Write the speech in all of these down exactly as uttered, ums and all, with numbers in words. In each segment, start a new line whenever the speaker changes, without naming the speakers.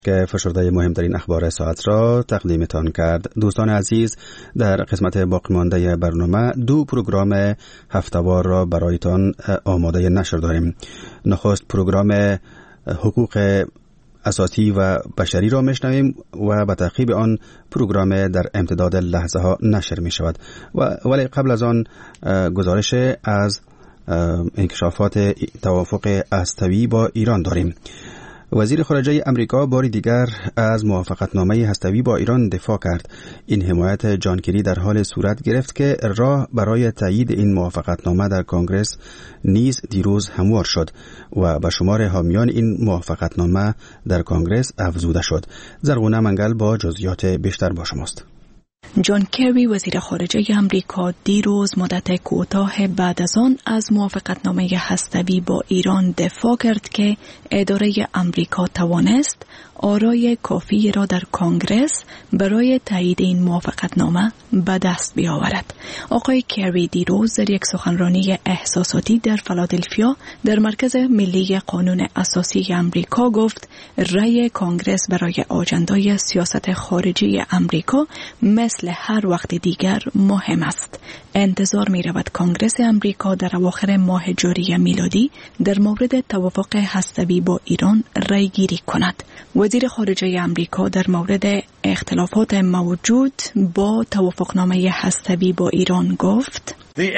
که فشرده مهمترین اخبار ساعت را تقدیمتان کرد. دوستان عزیز، در قسمت باقی مانده برنامه دو پروگرام هفته‌وار را برایتان آماده نشر داریم. نخست پروگرام حقوق اساسی و بشری را میشنویم و به تعقیب آن پروگرام در امتداد لحظه ها نشر می شود. و ولی قبل از آن گزارش از انکشافات توافق هسته‌ای با ایران داریم. وزیر خارجه امریکا بار دیگر از موافقتنامه هسته‌ای با ایران دفاع کرد. این حمایت جان کری در حال صورت گرفت که راه برای تایید این موافقتنامه در کنگره نیز دیروز هموار شد و به شمار حامیان این موافقتنامه در کنگره افزوده شد. زرغونه منگل با جزئیات بیشتر با شماست.
جان کری وزیر خارجه امریکا دیروز مدت کوتاه بعد از آن از موافقتنامه هسته‌ای با ایران دفاع کرد که اداره امریکا توانست آرای کافی را در کنگرس برای تایید این موافقتنامه به دست بیاورد. آقای کری دیروز در یک سخنرانی احساساتی در فیلادلفیا در مرکز ملی قانون اساسی امریکا گفت رأی کنگرس برای آجندای سیاست خارجی امریکا مثل هر وقت دیگر مهم است. انتظار می رود کنگرس امریکا در اواخر ماه جاری میلادی در مورد توافق هسته‌ای با ایران رأی گیری کند. وزیر خارجه امریکا در مورد اختلافات موجود با توافقنامه هسته‌ای با ایران گفت: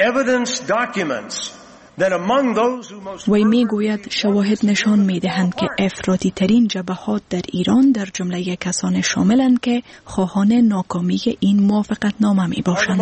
وی می گوید شواهد نشان می دهند که افراطی ترین جبهات در ایران در جمله کسان شاملند که خواهان ناکامی این موافقتنامه می باشند.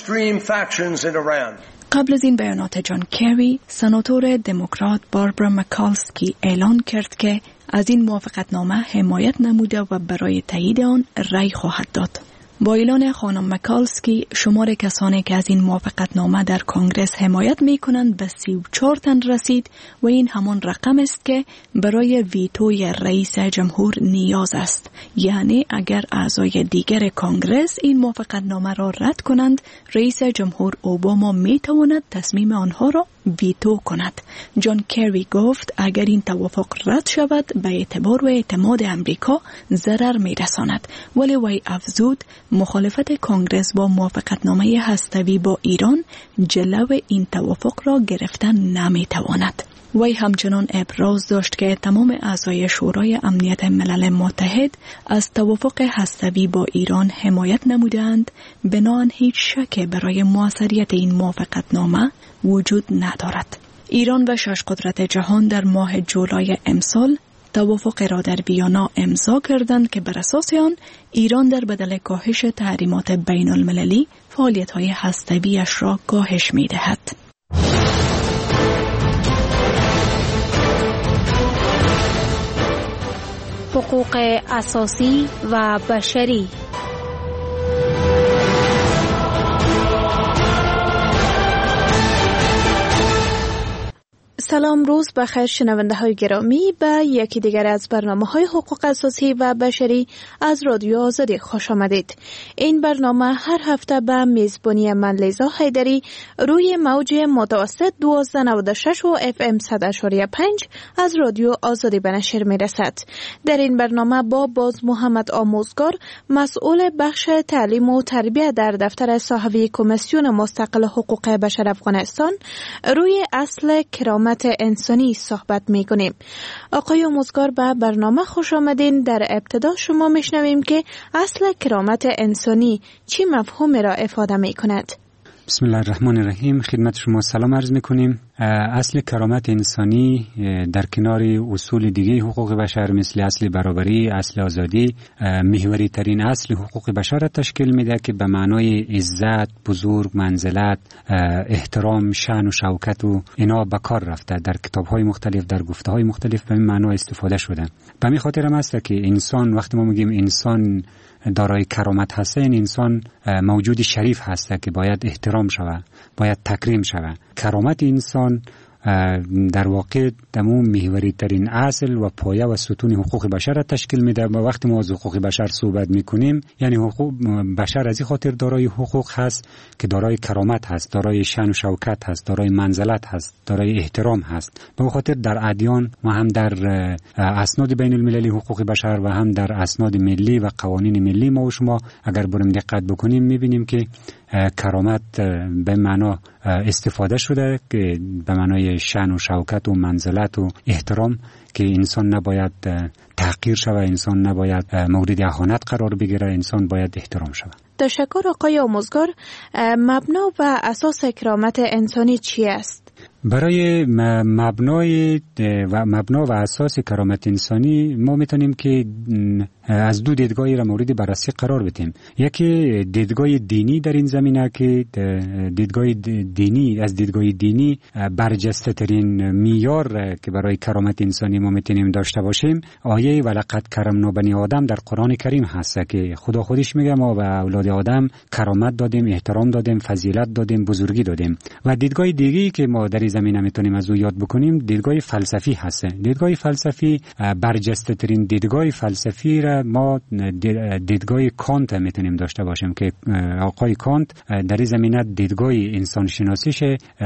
قبل از این بیانات جان کری، سناتور دموکرات باربرا مکالسکی اعلان کرد که از این موافقتنامه حمایت نموده و برای تایید آن رأی خواهد داد. با اعلان خانم مکالسکی، شمار کسانی که از این موافقتنامه در کنگرس حمایت می کنند به سی و چهار تن رسید و این همان رقم است که برای ویتوی رئیس جمهور نیاز است. یعنی اگر اعضای دیگر کنگرس این موافقتنامه را رد کنند، رئیس جمهور اوباما می تواند تصمیم آنها را ویتو کند. جان کری گفت اگر این توافق رد شود به اعتبار و اعتماد امریکا ضرر می رساند. ولی وی افزود مخالفت کنگرس با موافقتنامه هسته‌ای با ایران جلو این توافق را گرفتن نمی تواند. وی همچنان ابراز داشت که تمام اعضای شورای امنیت ملل متحد از توافق هسته‌ای با ایران حمایت نمودند، بنابراین هیچ شک برای موثریت این موافقتنامه وجود ندارد. ایران و شش قدرت جهان در ماه جولای امسال توافق را در ویانا امضا کردند که بر اساس آن ایران در بدل کاهش تحریمات بین المللی فعالیت‌های هسته‌ای‌اش را کاهش می‌دهد.
حقوق اساسی و بشری. سلام، روز بخیر شنونده های گرامی، به یکی دیگر از برنامه های حقوق اساسی و بشری از رادیو آزادی خوش آمدید. این برنامه هر هفته به میزبانی من لیزا حیدری روی موج متوسط دوازده نود و شش و اف ام صد و پنج از رادیو آزادی به نشر می رسد. در این برنامه با باز محمد آموزگار، مسئول بخش تعلیم و تربیت در دفتر صاحبی کمیسیون مستقل حقوق بشر افغانستان، روی اصل کرامت انسانی صحبت می کنیم. آقای آموزگار، به برنامه خوش آمدین. در ابتدا شما میشنویم که اصل کرامت انسانی چی مفهومی را افاده می کند؟
بسم الله الرحمن الرحیم. خدمت شما سلام عرض می کنیم. اصل کرامت انسانی در کنار اصول دیگه حقوق بشر مثل اصل برابری، اصل آزادی، محوری ترین اصل حقوق بشر را تشکیل میده که به معنای عزت، بزرگ، منزلت، احترام، شأن و شوکت و اینا به کار رفته. در کتاب‌های مختلف، در گفته‌های مختلف به این معنا استفاده شده. به همین خاطر هم است که انسان، وقتی ما میگیم انسان دارای کرامت هست، این انسان موجود شریف هست که باید احترام شود، باید تکریم شود. کرامت انسان در واقع دمو محوری ترین اصل و پایه و ستون حقوق بشر را تشکیل میده. و وقتی ما از حقوق بشر صحبت میکنیم یعنی حقوق بشر از این خاطر دارای حقوق هست که دارای کرامت هست، دارای شان و شوکت هست، دارای منزلت هست، دارای احترام هست. به خاطر در ادیان و هم در اسناد بین المللی حقوق بشر و هم در اسناد ملی و قوانین ملی ما و شما اگر بریم دقت بکنیم میبینیم که کرامت به معنا استفاده شده که به معنای شان و شوکت و منزلت و احترام که انسان نباید تحقیر شود، انسان نباید مورد اهانت قرار بگیره، انسان باید احترام شود.
تشکر آقای آموزگار. مبنا و اساس کرامت انسانی چی است؟
برای مبنای و مبنا و اساس کرامت انسانی ما میتونیم که از دو دیدگاهی را مورد بررسی قرار بدیم. یکی دیدگاه دینی در این زمینه که دیدگاه دینی از دیدگاه دینی برجسته ترین معیار که برای کرامت انسانی ما میتونیم داشته باشیم آیه ولقد کرمنا بنی آدم در قرآن کریم هست که خدا خودش میگه ما به اولاد آدم کرامت دادیم، احترام دادیم، فضیلت دادیم، بزرگی دادیم. و دیدگاه دیگری که ما در این زمینه میتونیم از او یاد بکنیم دیدگاه فلسفی هست. دیدگاه فلسفی برجسته ترین دیدگاه فلسفی را ما دیدگاه کانت میتونیم داشته باشیم که آقای کانت در این زمینه دیدگاه انسان شناسیش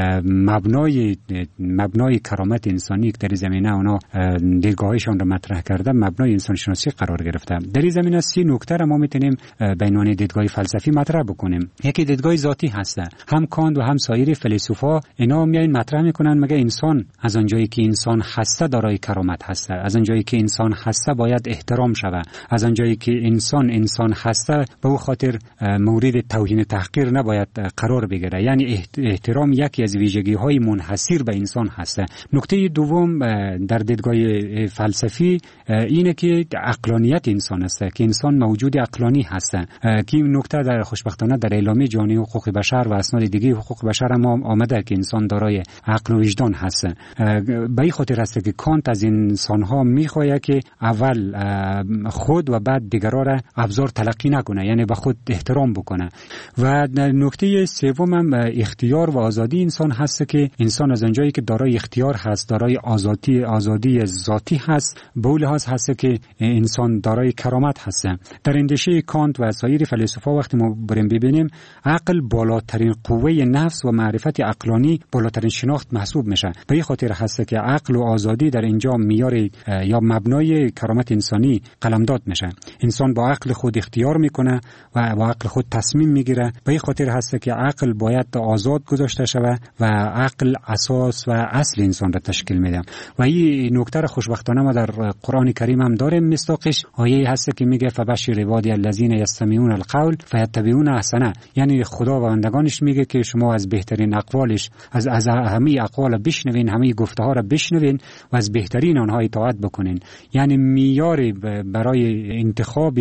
مبنای مبنای کرامت انسانی که در این زمینه اونا دیدگاهشان را مطرح کرده مبنای انسان شناسی قرار گرفته. در این زمینه سی نکته را ما میتونیم بینان دیدگاه فلسفی مطرح بکنیم. یکی دیدگاه ذاتی هست. هم کانت و هم سایر فیلسوفا اینا میاین مطرح میکنن مگه انسان از آنجایی که انسان هسته دارای کرامت هسته، از آنجایی که انسان هسته باید احترام شود، از آنجایی که انسان انسان هسته به او خاطر مورد توهین تحقیر نباید قرار بگیره. یعنی احترام یکی از ویژگی های منحصر به انسان هسته. نکته دوم در دیدگاه فلسفی اینه که عقلانیت انسان است که انسان موجود عقلانی هسته که این نکته در خوشبختانه در اعلامیه جهانی حقوق بشر و اسناد دیگه حقوق بشر هم آمده که انسان دارای عقل و وجدان هست. به این خاطر است که کانت از انسان ها میخواهد که اول خود و بعد دیگران را ابزار تلقی نکنه، یعنی به خود احترام بکنه. و نکته سوم هم اختیار و آزادی انسان هست که انسان از اونجایی که دارای اختیار هست، دارای آزادی آزادی ذاتی هست، به اون لحاظ هست که انسان دارای کرامت هست. در اندیشه کانت و سایر فیلسوفا وقتی ما بریم ببینیم عقل بالاترین قوه نفس و معرفت عقلانی بالاترین شناخت محسوب میشه. به این خاطر هست که عقل و آزادی در اینجا معیار یا مبنای کرامت انسانی قلمداد میشه. انسان با عقل خود اختیار میکنه و با عقل خود تصمیم میگیره. به این خاطر هست که عقل باید آزاد گذاشته شود و عقل اساس و اصل انسان را تشکیل میده. و این نکته را خوشبختانه ما در قرآن کریم هم داریم. مستاقش آیه هست که میگه فبشر عبادی الذین یستمعون القول فیتبعون احسنه. یعنی خدا و بندگانش میگه که شما از بهترین اقوالش از از همه اقوال بشنوین، همه گفته ها را بشنوین و از بهترین آنها اطاعت بکنین. یعنی معیار برای انتخاب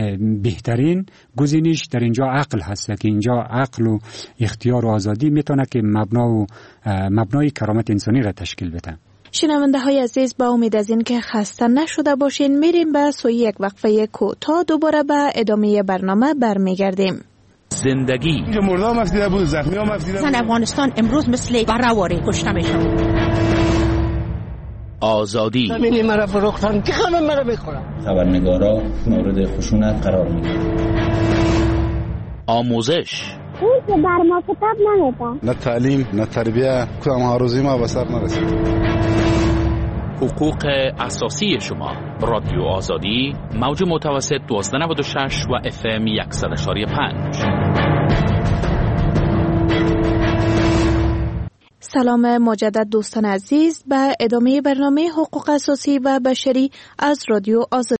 بهترین گزینش در اینجا عقل هست که اینجا عقل و اختیار و آزادی میتونه که مبنا و مبنای کرامت انسانی را تشکیل بده.
شنونده های عزیز، با امید از این که خسته نشده باشین میریم به سوی یک وقفه کوتاه، دوباره به ادامه برنامه برمیگردیم.
زندگی
اینجا مرده هم افدیده بود، زخمی هم افدیده بود.
افغانستان امروز مثل برهواره کشته میشن.
آزادی
زمینی مرا فروختن که همه مرا بخورن.
خبرنگارا مورد خشونت قرار میگیرن.
آموزش
اون که بر ما کتاب نمیده.
نه تعلیم نه تربیه، کدام ها روزی ما به سر نرسید.
حقوق اساسی شما. رادیو آزادی موج متوسط دوازده نود و شش و اف ام صد و پنج.
سلام مجدد دوستان عزیز، به ادامه برنامه حقوق اساسی و بشری از رادیو آزادی